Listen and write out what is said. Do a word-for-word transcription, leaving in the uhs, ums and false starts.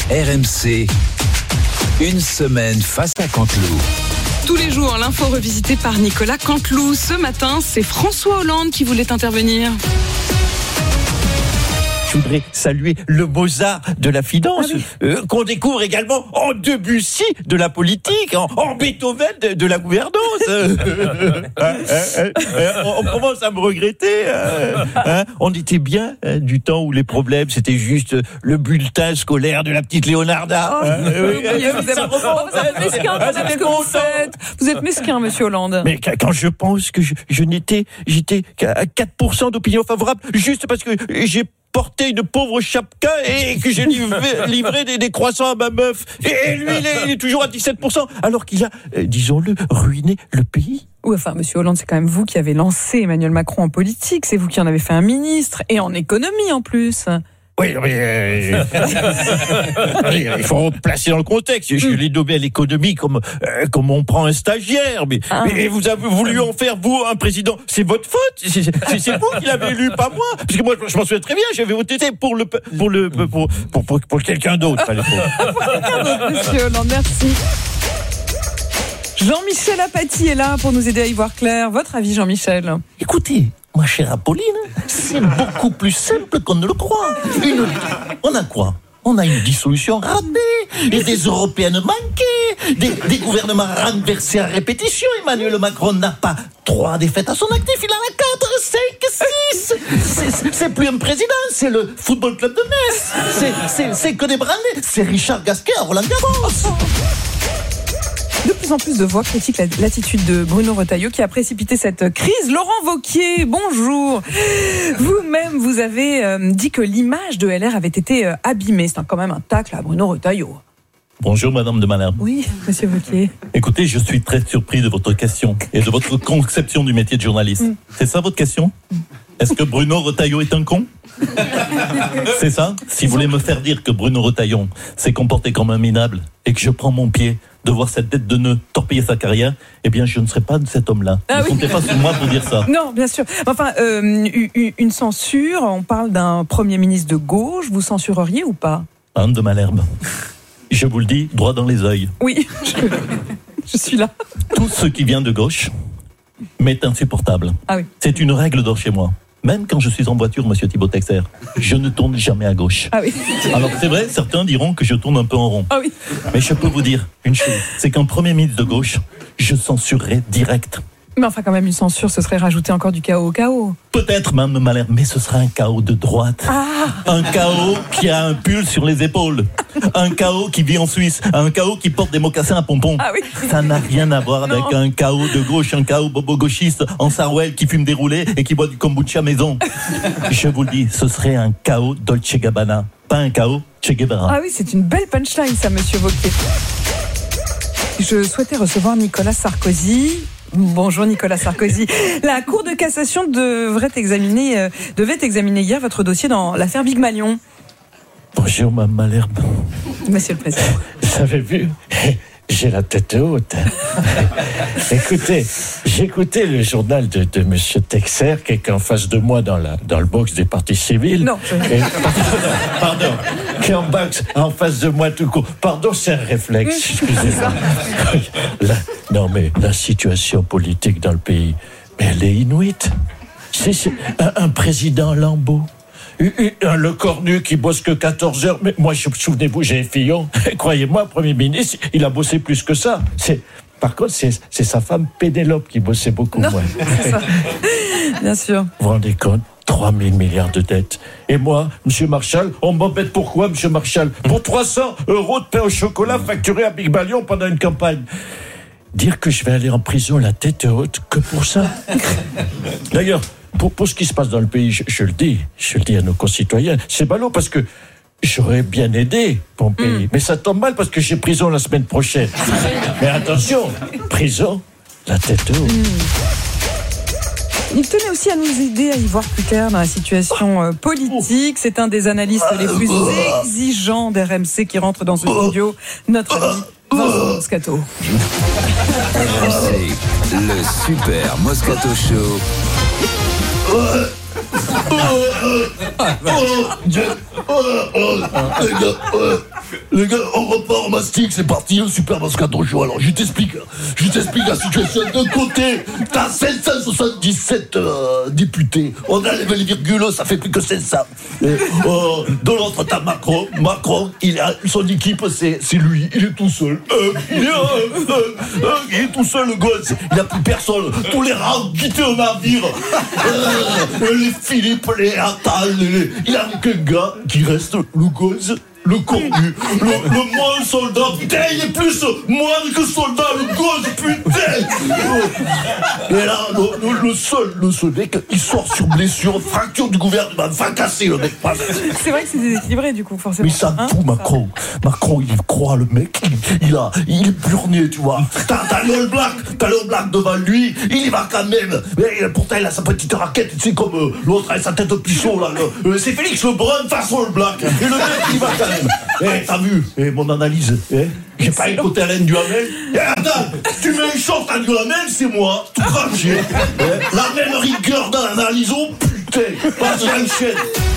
R M C, une semaine face à Canteloup. Tous les jours, l'info revisitée par Nicolas Canteloup. Ce matin, c'est François Hollande qui voulait intervenir. Je voudrais saluer le Mozart de la finance, ah oui. euh, qu'on découvre également en Debussy de la politique, en, en Beethoven de, de la gouvernance. euh, euh, euh, euh, on, on commence à me regretter. Euh, hein, on était bien hein, du temps où les problèmes, c'était juste le bulletin scolaire de la petite Léonarda. Oh, euh, oui, oui, vous, êtes, vous êtes mesquin, ah, ce que vous faites. Vous êtes mesquin, monsieur Hollande. Mais quand je pense que je, je n'étais, j'étais qu'à quatre pour cent d'opinion favorable, juste parce que j'ai porter une pauvre chapka et que j'ai livré, livré des, des croissants à ma meuf. Et lui, il est, il est toujours à dix-sept pour cent, alors qu'il a, euh, disons-le, ruiné le pays. Oui, enfin, monsieur Hollande, c'est quand même vous qui avez lancé Emmanuel Macron en politique. C'est vous qui en avez fait un ministre, et en économie en plus. Oui, oui, euh, il faut placer dans le contexte. Je l'ai nommé à l'économie comme, euh, comme on prend un stagiaire. Mais, ah. mais vous avez voulu en faire, vous, un président. C'est votre faute. C'est, c'est, c'est vous qui l'avez élu, pas moi. Parce que moi, je m'en souviens très bien. J'avais voté pour le, pour le, pour, pour, pour, pour, pour quelqu'un d'autre. Pour quelqu'un d'autre, monsieur Hollande, merci. Jean-Michel Apathy est là pour nous aider à y voir clair. Votre avis, Jean-Michel? Écoutez, ma chère Apolline, c'est beaucoup plus simple qu'on ne le croit. Une... On a quoi ? On a une dissolution ratée, et des européennes manquées, des, des gouvernements renversés à répétition. Emmanuel Macron n'a pas trois défaites à son actif, il en a quatre, cinq, six. C'est, c'est plus un président, c'est le football club de Metz. C'est, c'est, c'est que des branlés. C'est Richard Gasquet à Roland-Garros. De plus en plus de voix critiquent l'attitude de Bruno Retailleau qui a précipité cette crise. Laurent Wauquiez, bonjour. Vous-même, vous avez euh, dit que l'image de L R avait été euh, abîmée. C'est quand même un tacle à Bruno Retailleau. Bonjour Madame de Malherbe. Oui, Monsieur Wauquiez. Écoutez, je suis très surpris de votre question et de votre conception du métier de journaliste. Mm. C'est ça votre question ? mm. Est-ce que Bruno Retailleau est un con ? C'est ça ? Si vous voulez me faire dire que Bruno Retailleau s'est comporté comme un minable et que je prends mon pied de voir cette tête de nœud torpiller sa carrière, eh bien je ne serai pas de cet homme-là. Ah ne oui. comptez pas sur moi pour dire ça. Non, bien sûr. Enfin, euh, une censure, on parle d'un Premier ministre de gauche, vous censureriez ou pas ? Anne de Malherbe. Je vous le dis, droit dans les yeux. Oui, je, je suis là. Tout ce qui vient de gauche m'est insupportable. Ah oui. C'est une règle d'or chez moi. Même quand je suis en voiture, monsieur Thibaut Texer, je ne tourne jamais à gauche. Ah oui. Alors c'est vrai, certains diront que je tourne un peu en rond. Ah oui. Mais je peux vous dire une chose, c'est qu'un Premier ministre de gauche, je censurerai direct. Mais enfin, quand même, une censure, ce serait rajouter encore du chaos au chaos. Peut-être, Mme Malherbe, mais ce sera un chaos de droite. Ah. Un chaos qui a un pull sur les épaules. Un chaos qui vit en Suisse. Un chaos qui porte des mocassins à pompons. Ah oui. Ça n'a rien à voir non. avec un chaos de gauche, un chaos bobo-gauchiste en Sarwell qui fume des roulés et qui boit du kombucha maison. Je vous le dis, ce serait un chaos Dolce Gabbana, pas un chaos Che Guevara. Ah oui, c'est une belle punchline, ça, monsieur Wauquiez. Je souhaitais recevoir Nicolas Sarkozy. Bonjour Nicolas Sarkozy. La Cour de cassation devrait examiner, euh, devait examiner hier votre dossier dans l'affaire Big Malion. Bonjour Mme Malherbe. Monsieur le Président. Vous avez vu ? J'ai la tête haute. Écoutez, j'écoutais le journal de, de M. Texer, qui est en face de moi dans, la, dans le box des partis civils. Non. Je... Et, pardon, qui est en box en face de moi tout court. Pardon, c'est un réflexe, excusez-moi. La, non, mais la situation politique dans le pays, mais elle est inuite. C'est, c'est un, un président Lambeau. Un Le Cornu qui bosse que quatorze heures. Mais moi, je, souvenez-vous, j'ai Fillon. Croyez-moi, Premier ministre, il a bossé plus que ça. C'est, par contre, c'est, c'est sa femme Pénélope qui bossait beaucoup non, moins. C'est ça. Bien sûr. Vous vous rendez compte ? trois mille milliards de dettes. Et moi, M. Marshall, on m'embête pourquoi, M. Marshall ? Pour trois cents euros de pain au chocolat facturé à Big Malion pendant une campagne. Dire que je vais aller en prison la tête haute que pour ça. D'ailleurs, Pour, pour ce qui se passe dans le pays, je, je le dis, je le dis à nos concitoyens, c'est ballot parce que j'aurais bien aidé mon pays, mmh. mais ça tombe mal parce que j'ai prison la semaine prochaine. Mais attention, prison, la tête haute. Mmh. Il tenait aussi à nous aider à y voir plus clair dans la situation euh, politique. C'est un des analystes les plus exigeants d'R M C qui rentre dans ce studio, notre ami Vincent Moscato. R M C, le super Moscato Show. Oh, oh, oh, oh, Dieu. Oh, oh, oh, Les gars, on repart en mastic, c'est parti, le super Moscato Show. Alors, je t'explique, je t'explique la situation. D'un côté, t'as cinq cent soixante-dix-sept euh, députés. On enlève les virgules, ça fait plus que cinq cents. Et, euh, de l'autre, t'as Macron. Macron, il a, son équipe, c'est, c'est lui. Il est tout seul. Euh, il, est, euh, euh, euh, il est tout seul, le gosse. Il n'a plus personne. Tous les rangs ont quitté au navire. Euh, les Philippe, les Attal, les... il n'y a qu'un gars qui reste, le gosse. Le cornu, le, le moine soldat, putain, il est plus moine que soldat, le gosse, putain. Et là, le, le, le seul, le seul mec, il sort sur blessure, fracture du gouvernement, fracassé, le mec. C'est vrai que c'est déséquilibré, du coup, forcément. Mais ça me fout, Macron. Macron, il croit, le mec, il, il a, il est burné, tu vois. T'as, t'as le All Black, t'as le All Black devant lui, il y va quand même. Mais pourtant, il a sa petite raquette, tu sais, comme euh, l'autre avec sa tête de pichot, là. Le, euh, c'est Félix Lebrun face au All Black. Et le mec, il va quand même. Eh, t'as vu, eh, mon analyse, eh, j'ai pas écouté Alain Duhamel. Eh, attends, tu mets une chante à Duhamel, c'est moi, tout craché. Eh, la même rigueur dans l'analyse, oh putain, passe à une chaîne.